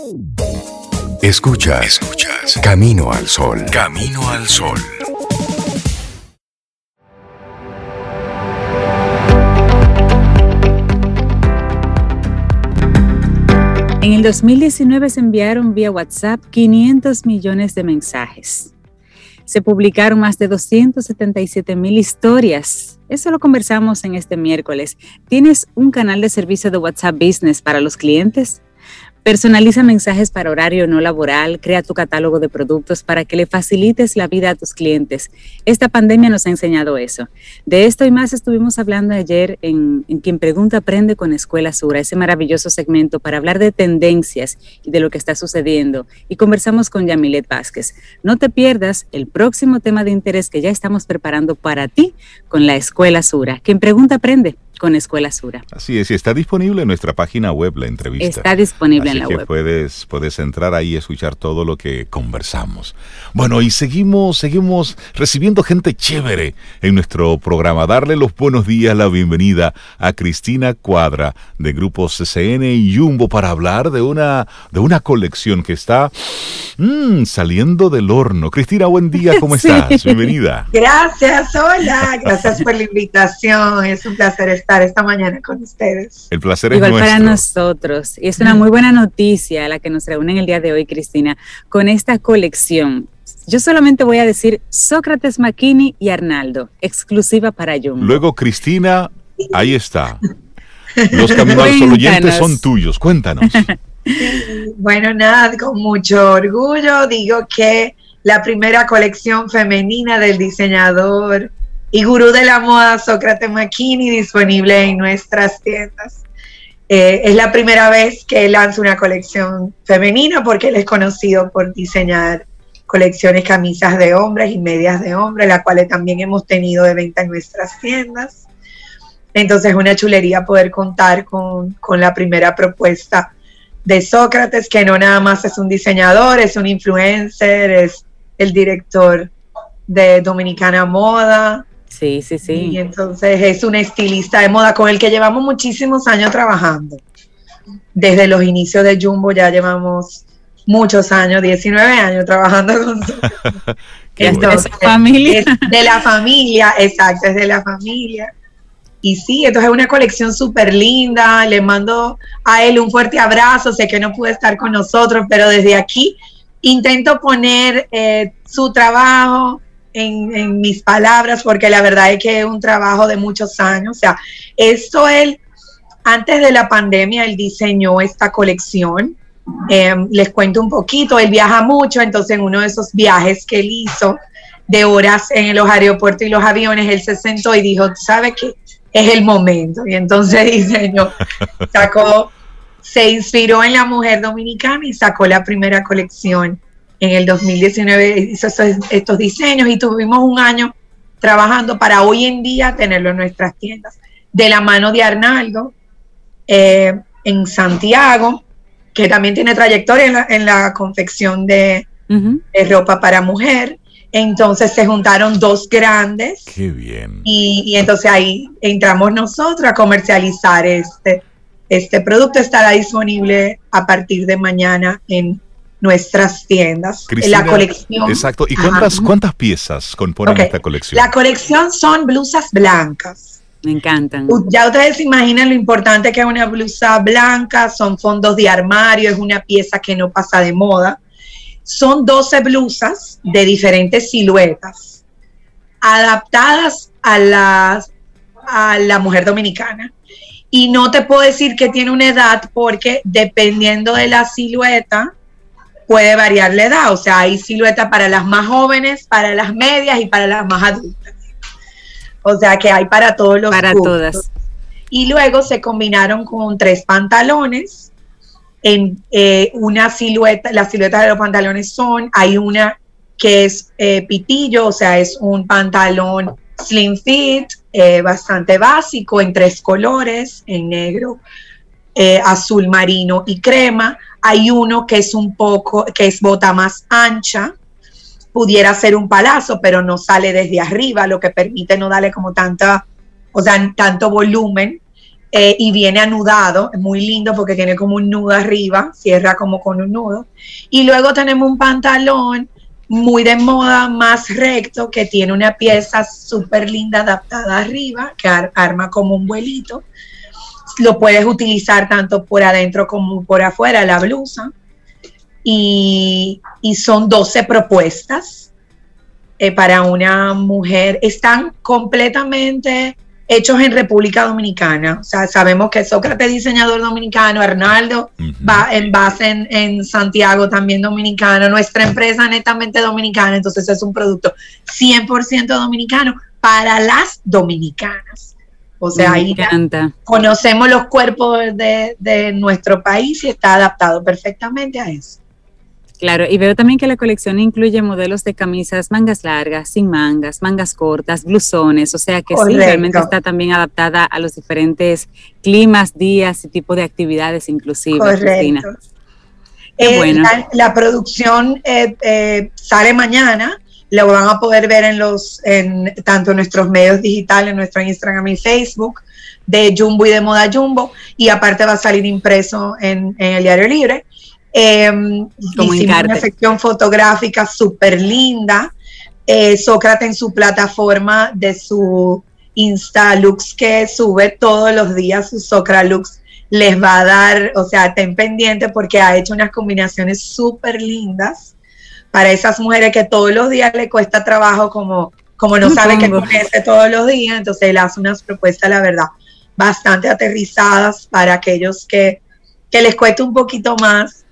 Escuchas Camino al Sol. Camino al Sol. En el 2019 se enviaron vía WhatsApp 500 millones de mensajes. Se publicaron más de 277,000 historias. Eso lo conversamos en este miércoles. ¿Tienes un canal de servicio de WhatsApp Business para los clientes? Personaliza mensajes para horario no laboral, crea tu catálogo de productos para que le facilites la vida a tus clientes. Esta pandemia nos ha enseñado eso. De esto y más estuvimos hablando ayer en Quien Pregunta Aprende con Escuela Sura, ese maravilloso segmento para hablar de tendencias y de lo que está sucediendo. Y conversamos con Yamilet Vázquez. No te pierdas el próximo tema de interés que ya estamos preparando para ti con la Escuela Sura. Quien Pregunta Aprende con Escuela Sura. Así es, y está disponible en nuestra página web la entrevista. Está disponible en la web. Puedes entrar ahí y escuchar todo lo que conversamos. Bueno, y seguimos recibiendo gente chévere en nuestro programa. Darle los buenos días, la bienvenida a Cristina Cuadra de Grupo CCN y Jumbo para hablar de una colección que está saliendo del horno. Cristina, buen día, ¿cómo estás? Bienvenida. Gracias, hola, gracias por la invitación. Es un placer estar esta mañana con ustedes. El placer es igual nuestro. Para nosotros. Y es una muy buena noticia la que nos reúne en el día de hoy, Cristina, con esta colección. Yo solamente voy a decir Sócrates McKinney y Arnaldo, exclusiva para Jumbo. Luego, Cristina, ahí está. Los Camino al Sol oyentes son tuyos. Cuéntanos. Bueno, nada, con mucho orgullo digo que la primera colección femenina del diseñador y gurú de la moda Sócrates McKinney disponible en nuestras tiendas. Es la primera vez que lanzo una colección femenina porque él es conocido por diseñar colecciones camisas de hombres y medias de hombres, las cuales también hemos tenido de venta en nuestras tiendas. Entonces es una chulería poder contar con la primera propuesta de Sócrates, que no nada más es un diseñador, es un influencer, es el director de Dominicana Moda. Sí. Y entonces es un estilista de moda con el que llevamos muchísimos años trabajando. Desde los inicios de Jumbo ya llevamos muchos años, 19 años trabajando con Sócrates. Entonces, familia. Es de la familia, exacto, es de la familia. Y sí, entonces es una colección súper linda. Le mando a él un fuerte abrazo. Sé que no puede estar con nosotros, pero desde aquí intento poner su trabajo en mis palabras, porque la verdad es que es un trabajo de muchos años. O sea, esto él, antes de la pandemia, él diseñó esta colección. Les cuento un poquito. Él viaja mucho, entonces en uno de esos viajes que él hizo de horas en los aeropuertos y los aviones, él se sentó y dijo, ¿sabe qué? Es el momento. Y entonces diseñó, se inspiró en la mujer dominicana y sacó la primera colección. En el 2019 hizo estos diseños y tuvimos un año trabajando para hoy en día tenerlo en nuestras tiendas. De la mano de Arnaldo, en Santiago, que también tiene trayectoria en la confección de ropa para mujer. Entonces se juntaron dos grandes. ¡Qué bien! Y entonces ahí entramos nosotros a comercializar este producto. Estará disponible a partir de mañana en nuestras tiendas. Cristina, la colección. Exacto. ¿Y cuántas piezas componen esta colección? La colección son blusas blancas. Me encantan. Ya ustedes se imaginan lo importante que es una blusa blanca. Son fondos de armario, es una pieza que no pasa de moda. Son 12 blusas de diferentes siluetas adaptadas a la mujer dominicana. Y no te puedo decir que tiene una edad porque dependiendo de la silueta puede variar la edad. O sea, hay siluetas para las más jóvenes, para las medias y para las más adultas. O sea, que hay para todos los para gustos. Todas. Y luego se combinaron con 3 pantalones en una silueta. Las siluetas de los pantalones hay una que es pitillo, o sea, es un pantalón slim fit, bastante básico, en 3 colores, en negro, azul marino y crema. Hay uno que es bota más ancha, pudiera ser un palazo, pero no sale desde arriba, lo que permite no darle como tanto volumen. y viene anudado, es muy lindo porque tiene como un nudo arriba, cierra como con un nudo. Y luego tenemos un pantalón muy de moda, más recto, que tiene una pieza súper linda adaptada arriba, que arma como un vuelito. Lo puedes utilizar tanto por adentro como por afuera, la blusa. Y son 12 propuestas para una mujer. Están completamente hechos en República Dominicana. O sea, sabemos que Sócrates es diseñador dominicano, Arnaldo va en base en Santiago, también dominicano, nuestra empresa netamente dominicana, entonces es un producto 100% dominicano para las dominicanas. O sea, ahí conocemos los cuerpos de nuestro país y está adaptado perfectamente a eso. Claro, y veo también que la colección incluye modelos de camisas mangas largas, sin mangas, mangas cortas, blusones, o sea que sí, realmente está también adaptada a los diferentes climas, días y tipo de actividades inclusive. Correcto. Cristina. Bueno. La producción sale mañana, lo van a poder ver tanto en nuestros medios digitales, en nuestro Instagram y Facebook, de Jumbo y de Moda Jumbo, y aparte va a salir impreso en el Diario Libre. Hicimos una sección fotográfica súper linda. Sócrates en su plataforma de su Instalux, que sube todos los días sus Socralux, les va a dar, o sea, estén pendientes porque ha hecho unas combinaciones súper lindas para esas mujeres que todos los días le cuesta trabajo, como no sabe qué ponerse todos los días. Entonces él hace unas propuestas, la verdad, bastante aterrizadas para aquellos que les cuesta un poquito más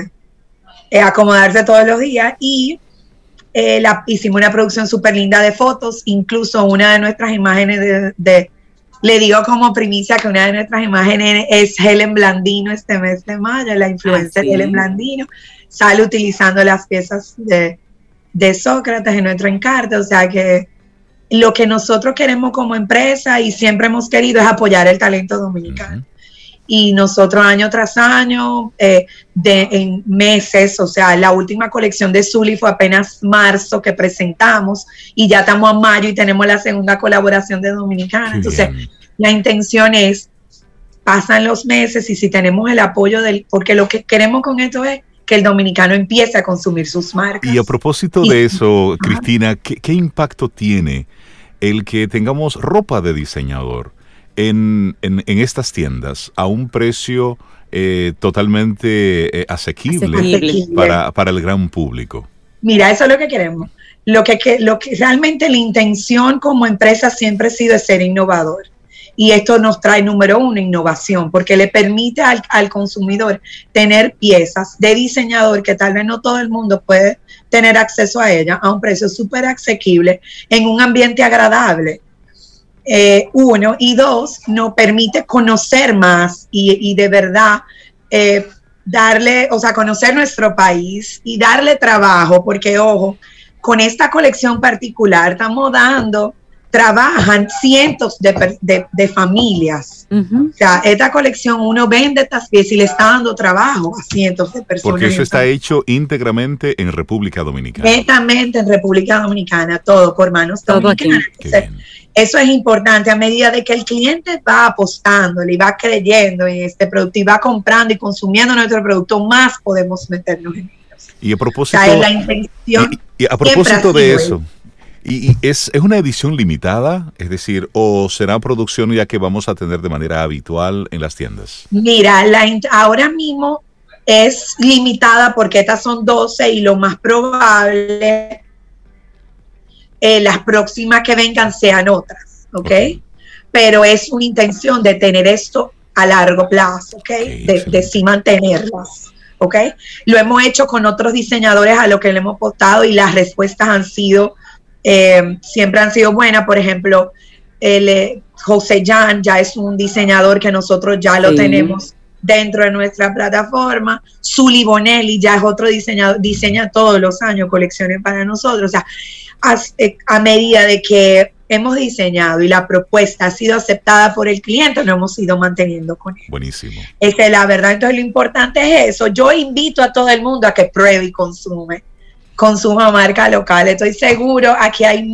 acomodarse todos los días. Y hicimos una producción súper linda de fotos, incluso una de nuestras imágenes le digo como primicia que una de nuestras imágenes es Helen Blandino este mes de mayo, la influencer Helen Blandino, sale utilizando las piezas de Sócrates en nuestro encarte. O sea que lo que nosotros queremos como empresa y siempre hemos querido es apoyar el talento dominicano. Y nosotros año tras año, en meses, o sea, la última colección de Zully fue apenas marzo que presentamos y ya estamos a mayo y tenemos la segunda colaboración de Dominicana. Entonces, la intención es, pasan los meses y si tenemos el apoyo porque lo que queremos con esto es que el dominicano empiece a consumir sus marcas. Y a propósito de eso, Cristina, ¿qué impacto tiene el que tengamos ropa de diseñador en estas tiendas a un precio totalmente asequible para el gran público? Mira, eso es lo que queremos. Lo que realmente la intención como empresa siempre ha sido ser innovador. Y esto nos trae, número uno, innovación, porque le permite al consumidor tener piezas de diseñador que tal vez no todo el mundo puede tener acceso a ellas a un precio súper asequible, en un ambiente agradable. Uno, y dos, nos permite conocer más y de verdad conocer nuestro país y darle trabajo, porque ojo, con esta colección particular trabajan cientos de familias. O sea, esta colección uno vende estas piezas y le está dando trabajo a cientos de personas. Porque eso está hecho íntegramente en República Dominicana. Netamente en República Dominicana, todo por manos dominicanas. Eso es importante a medida de que el cliente va apostándole y va creyendo en este producto y va comprando y consumiendo nuestro producto, más podemos meternos en ellos. Y a propósito, o sea, la intención y a propósito de eso, ¿y es una edición limitada? Es decir, ¿o será producción ya que vamos a tener de manera habitual en las tiendas? Mira, ahora mismo es limitada porque estas son 12 y lo más probable las próximas que vengan sean otras, ¿ok? Pero es una intención de tener esto a largo plazo, ¿ok? De sí mantenerlas, ¿ok? Lo hemos hecho con otros diseñadores a lo que le hemos apostado y las respuestas han sido, siempre han sido buenas. Por ejemplo, José Jan ya es un diseñador que nosotros ya lo tenemos dentro de nuestra plataforma. Zully Bonelli ya es otro diseñador, diseña todos los años colecciones para nosotros. O sea, a medida de que hemos diseñado y la propuesta ha sido aceptada por el cliente, lo hemos ido manteniendo con él. Buenísimo. Esa es la verdad. Entonces lo importante es eso. Yo invito a todo el mundo a que pruebe y consume consuma marca local. Estoy seguro, aquí hay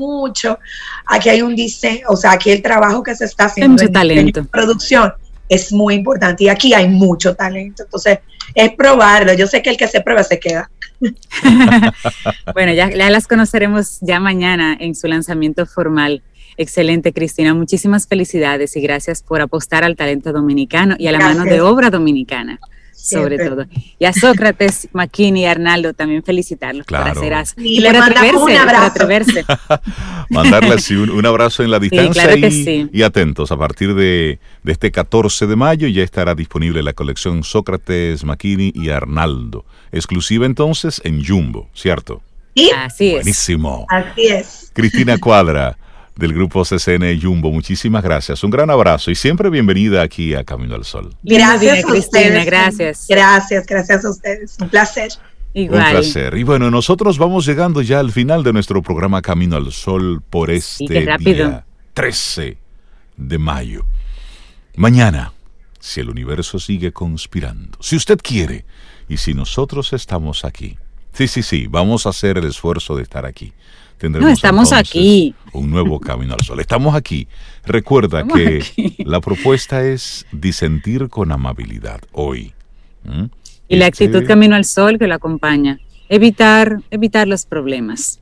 un diseño, o sea, aquí el trabajo que se está haciendo mucho talento. En producción es muy importante y aquí hay mucho talento. Entonces, es probarlo. Yo sé que el que se prueba se queda. Bueno, ya las conoceremos ya mañana en su lanzamiento formal. Excelente, Cristina. Muchísimas felicidades y gracias por apostar al talento dominicano y a la mano de obra dominicana, sobre todo. Y a Sócrates, McKinney y Arnaldo también felicitarlos por hacer eso. Y le mandamos un abrazo. Mandarle así un abrazo en la distancia, sí, claro que sí. Y atentos, a partir de este 14 de mayo ya estará disponible la colección Sócrates, McKinney y Arnaldo. Exclusiva entonces en Jumbo, ¿cierto? Sí. Así es. Buenísimo. Así es. Cristina Cuadra, del grupo CCN Jumbo, muchísimas gracias. Un gran abrazo y siempre bienvenida aquí a Camino al Sol. Gracias a Cristina, ustedes. Gracias. Gracias a ustedes. Un placer. Igual. Un placer. Y bueno, nosotros vamos llegando ya al final de nuestro programa Camino al Sol por este día 13 de mayo. Mañana, si el universo sigue conspirando, si usted quiere y si nosotros estamos aquí, sí, vamos a hacer el esfuerzo de estar aquí. Tendremos estamos aquí. Un nuevo Camino al Sol. Estamos aquí. Recuerda que la propuesta es disentir con amabilidad hoy. Y la actitud Camino al Sol que lo acompaña. Evitar los problemas.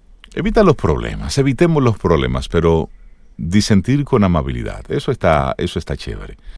Evitemos los problemas, pero disentir con amabilidad. Eso está chévere.